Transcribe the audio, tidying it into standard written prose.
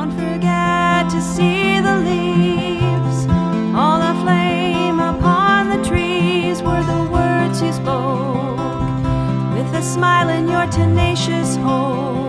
Don't forget to see the leaves, all aflame upon the trees were the words you spoke, with a smile in your tenacious hope.